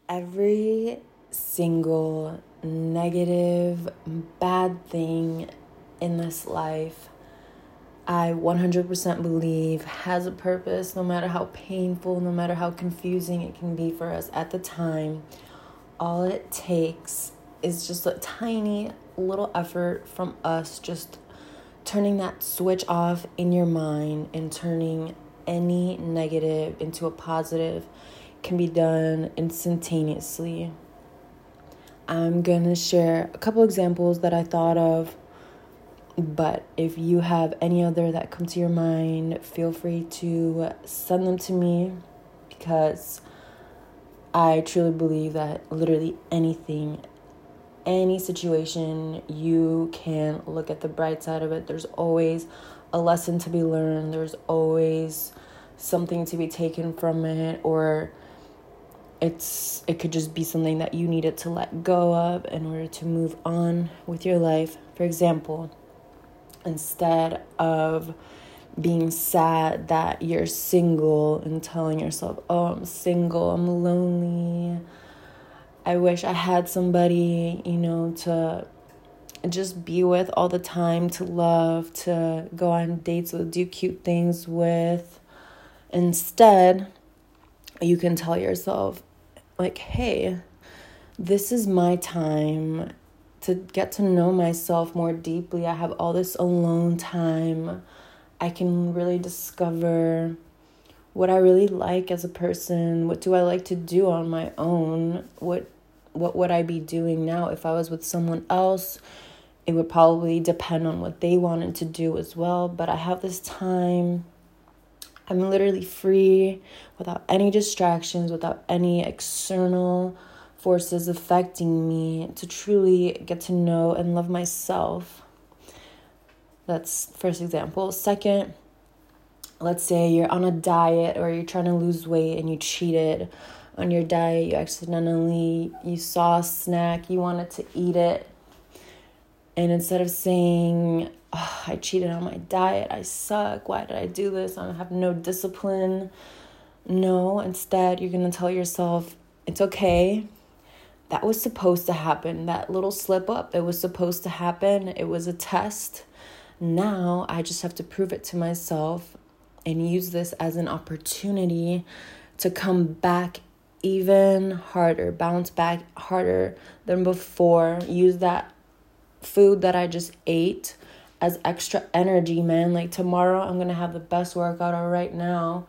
Every single negative, bad thing in this life, I 100% believe has a purpose, no matter how painful, no matter how confusing it can be for us at the time. All it takes is just a tiny little effort from us, just turning that switch off in your mind and turning any negative into a positive can be done instantaneously. I'm going to share a couple examples that I thought of, but if you have any other that come to your mind, feel free to send them to me, because I truly believe that literally anything, any situation, you can look at the bright side of it. There's always a lesson to be learned. There's always something to be taken from it, or it could just be something that you needed to let go of in order to move on with your life. For example, instead of being sad that you're single and telling yourself, oh, I'm single, I'm lonely, I wish I had somebody, to just be with all the time, to love, to go on dates with, do cute things with. Instead, you can tell yourself, like, hey, this is my time to get to know myself more deeply. I have all this alone time. I can really discover what I really like as a person. What do I like to do on my own? What would I be doing now if I was with someone else? It would probably depend on what they wanted to do as well. But I have this time. I'm literally free, without any distractions, without any external forces affecting me, to truly get to know and love myself. That's first example. Second, let's say you're on a diet or you're trying to lose weight and you cheated on your diet. You saw a snack, you wanted to eat it. And instead of saying, oh, I cheated on my diet, I suck, why did I do this, I have no discipline. No, instead you're going to tell yourself, it's okay. That was supposed to happen. That little slip up, it was supposed to happen. It was a test. Now I just have to prove it to myself and use this as an opportunity to come back even harder, bounce back harder than before. Use that food that I just ate as extra energy, man. Like, tomorrow I'm going to have the best workout, or right now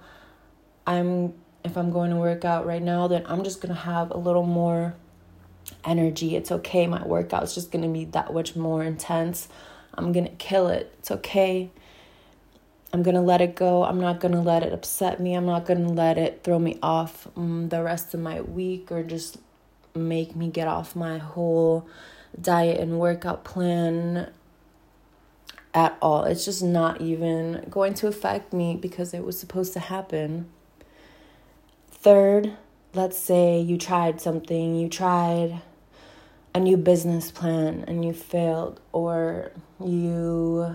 if I'm going to work out right now, then I'm just going to have a little more energy. It's okay. My workout's just going to be that much more intense. I'm going to kill it. It's okay. I'm going to let it go. I'm not going to let it upset me. I'm not going to let it throw me off the rest of my week, or just make me get off my whole diet and workout plan at all. It's just not even going to affect me because it was supposed to happen. Third, let's say you tried something. You tried a new business plan and you failed, or you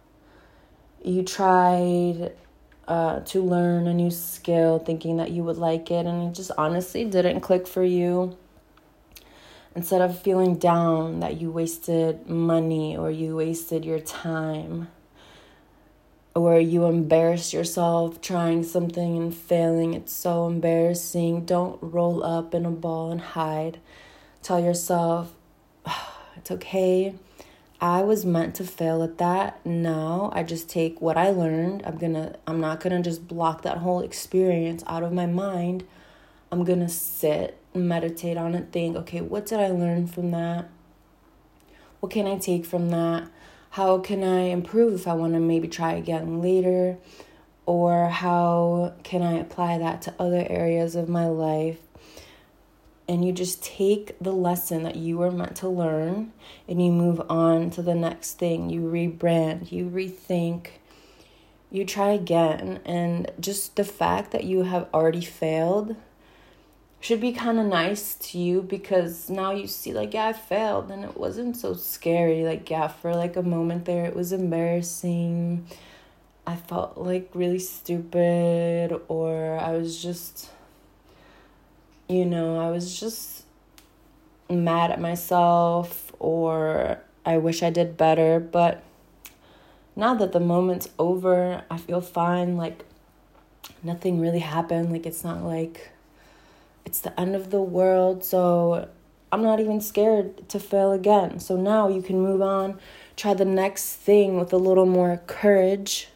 tried to learn a new skill thinking that you would like it, and it just honestly didn't click for you. Instead of feeling down that you wasted money, or you wasted your time, or you embarrassed yourself trying something and failing, it's so embarrassing. Don't roll up in a ball and hide. Tell yourself, it's okay. I was meant to fail at that. Now I just take what I learned. I'm not gonna just block that whole experience out of my mind. I'm gonna sit, meditate on it, think, okay, what did I learn from that? What can I take from that? How can I improve if I want to maybe try again later? Or how can I apply that to other areas of my life? And you just take the lesson that you were meant to learn and you move on to the next thing. You rebrand, you rethink, you try again. And just the fact that you have already failed should be kind of nice to you, because now you see, like, yeah, I failed and it wasn't so scary. Like, yeah, for like a moment there, it was embarrassing. I felt like really stupid, or I was just I was just mad at myself, or I wish I did better. But now that the moment's over, I feel fine. Like, nothing really happened. Like, it's not like it's the end of the world. So I'm not even scared to fail again. So now you can move on, try the next thing with a little more courage.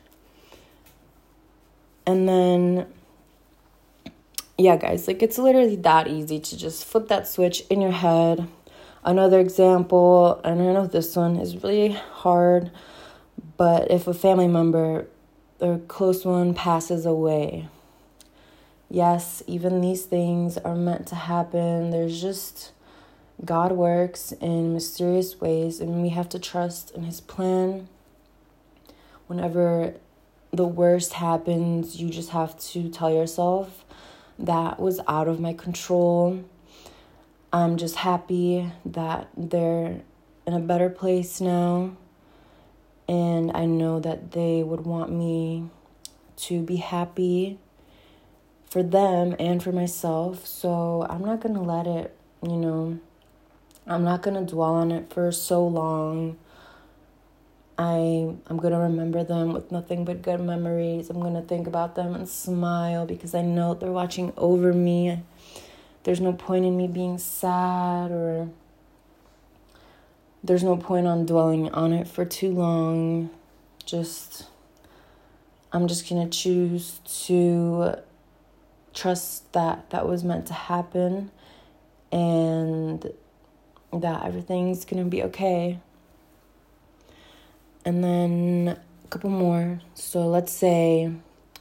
And then, yeah, guys, like, it's literally that easy to just flip that switch in your head. Another example, and I know this one is really hard, but if a family member or close one passes away, yes, even these things are meant to happen. There's just, God works in mysterious ways, and we have to trust in His plan. Whenever the worst happens, you just have to tell yourself, that was out of my control. I'm just happy that they're in a better place now. And I know that they would want me to be happy for them and for myself. So I'm not going to let it, I'm not going to dwell on it for so long. I'm going to remember them with nothing but good memories. I'm going to think about them and smile because I know they're watching over me. There's no point in me being sad, or there's no point on dwelling on it for too long. I'm just going to choose to trust that was meant to happen, and that everything's going to be okay. And then a couple more. So let's say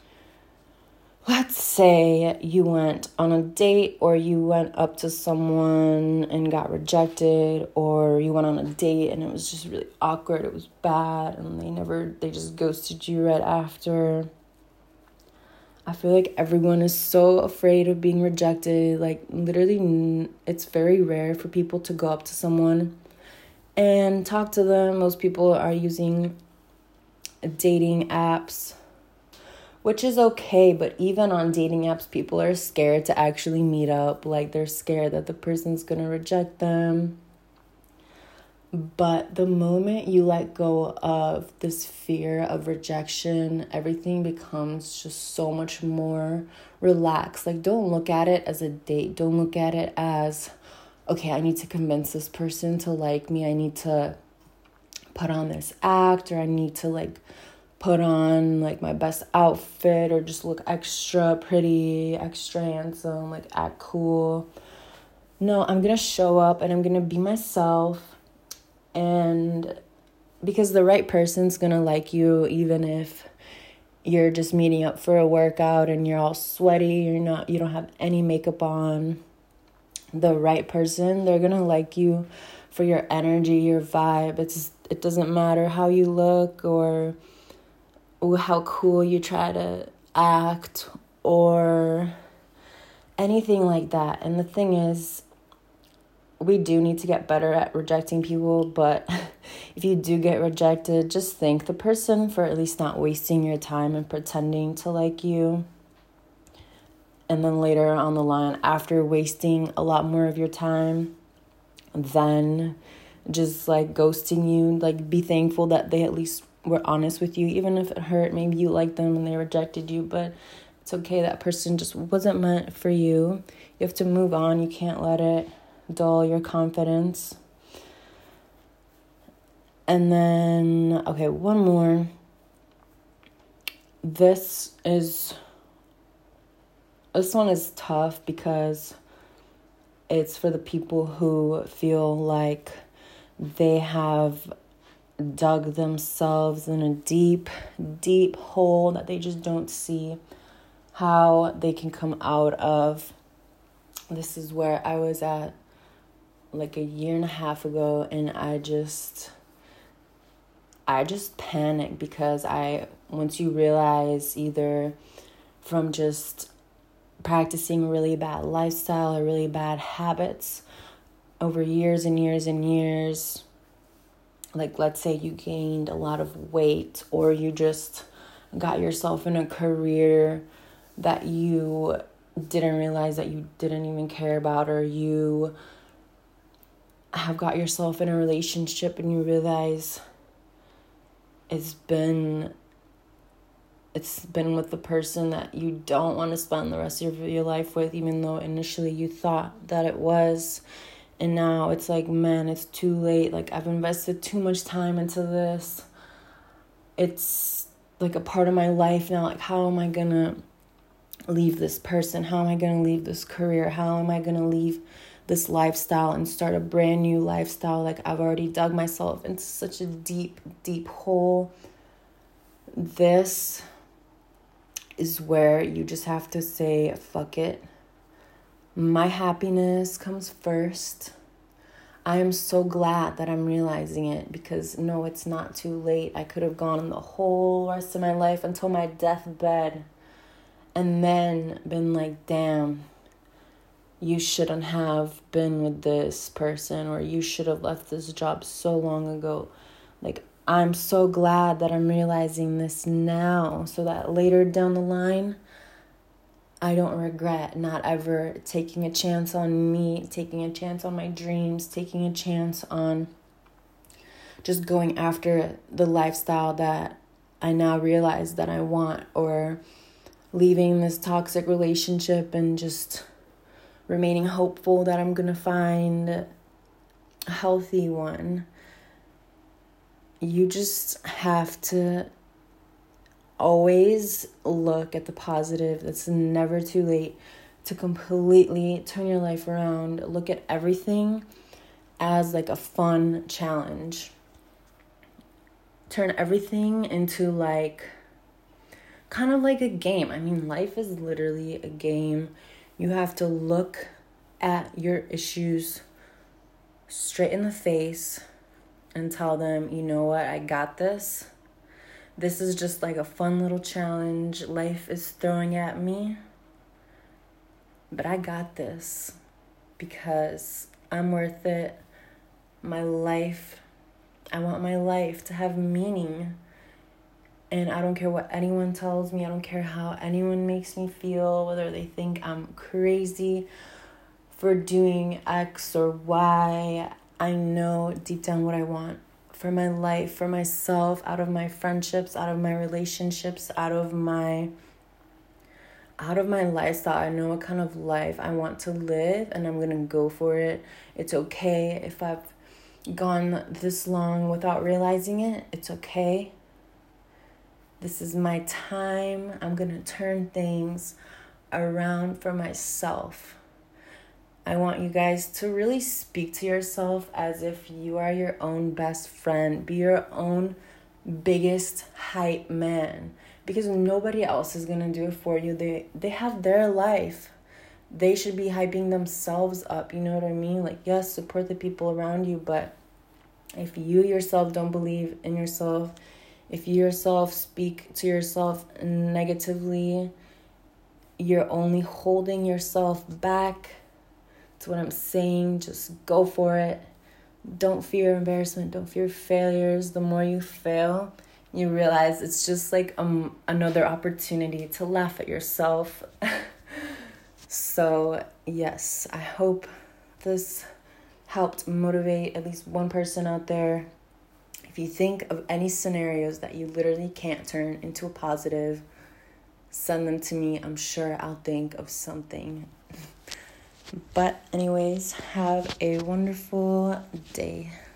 you went on a date, or you went up to someone and got rejected, or you went on a date and it was just really awkward. It was bad, and they just ghosted you right after. I feel like everyone is so afraid of being rejected. Like, literally, it's very rare for people to go up to someone and talk to them. Most people are using dating apps, which is okay, but even on dating apps, people are scared to actually meet up. Like, they're scared that the person's gonna reject them. But the moment you let go of this fear of rejection, everything becomes just so much more relaxed. Like, don't look at it as a date. Don't look at it as, okay, I need to convince this person to like me. I need to put on this act, or I need to put on my best outfit, or just look extra pretty, extra handsome, act cool. No, I'm going to show up and I'm going to be myself. And because the right person's going to like you, even if you're just meeting up for a workout and you're all sweaty, you don't have any makeup on. The right person, they're going to like you for your energy, your vibe. It doesn't matter how you look or how cool you try to act or anything like that. And the thing is, we do need to get better at rejecting people, but if you do get rejected, just thank the person for at least not wasting your time and pretending to like you. And then later on the line, after wasting a lot more of your time, then just ghosting you, be thankful that they at least were honest with you, even if it hurt. Maybe you liked them and they rejected you, but it's okay. That person just wasn't meant for you. You have to move on. You can't let it dull your confidence. And then, okay, one more. This one is tough because it's for the people who feel like they have dug themselves in a deep, deep hole that they just don't see how they can come out of. This is where I was at a year and a half ago, and I just panicked because once you realize, either from just practicing a really bad lifestyle or really bad habits over years and years and years, let's say you gained a lot of weight, or you just got yourself in a career that you didn't realize that you didn't even care about, or you have got yourself in a relationship and you realize it's been with the person that you don't want to spend the rest of your life with, even though initially you thought that it was. And now it's like, man, it's too late. Like, I've invested too much time into this. It's like a part of my life now. Like, how am I going to leave this person? How am I going to leave this career? How am I going to leave this lifestyle and start a brand new lifestyle? Like, I've already dug myself into such a deep, deep hole. This is where you just have to say, fuck it. My happiness comes first. I am so glad that I'm realizing it, because no, it's not too late. I could have gone the whole rest of my life until my deathbed and then been like, damn, you shouldn't have been with this person, or you should have left this job so long ago. Like, I'm so glad that I'm realizing this now, so that later down the line, I don't regret not ever taking a chance on me, taking a chance on my dreams, taking a chance on just going after the lifestyle that I now realize that I want, or leaving this toxic relationship and just remaining hopeful that I'm going to find a healthy one. You just have to always look at the positive. It's never too late to completely turn your life around. Look at everything as like a fun challenge. Turn everything into like kind of like a game. I mean, life is literally a game. You have to look at your issues straight in the face and tell them, you know what, I got this. This is just like a fun little challenge life is throwing at me. But I got this because I'm worth it. My life, I want my life to have meaning. And I don't care what anyone tells me. I don't care how anyone makes me feel, whether they think I'm crazy for doing X or Y. I know deep down what I want for my life, for myself, out of my friendships, out of my relationships, out of my lifestyle. I know what kind of life I want to live, and I'm going to go for it. It's okay if I've gone this long without realizing it. It's okay. This is my time. I'm going to turn things around for myself. I want you guys to really speak to yourself as if you are your own best friend. Be your own biggest hype man, because nobody else is going to do it for you. They have their life. They should be hyping themselves up. You know what I mean? Like, yes, support the people around you, but if you yourself don't believe in yourself, if you yourself speak to yourself negatively, you're only holding yourself back. That's what I'm saying. Just go for it. Don't fear embarrassment. Don't fear failures. The more you fail, you realize it's just like another opportunity to laugh at yourself. So, yes, I hope this helped motivate at least one person out there. If you think of any scenarios that you literally can't turn into a positive, send them to me. I'm sure I'll think of something. But anyways, have a wonderful day.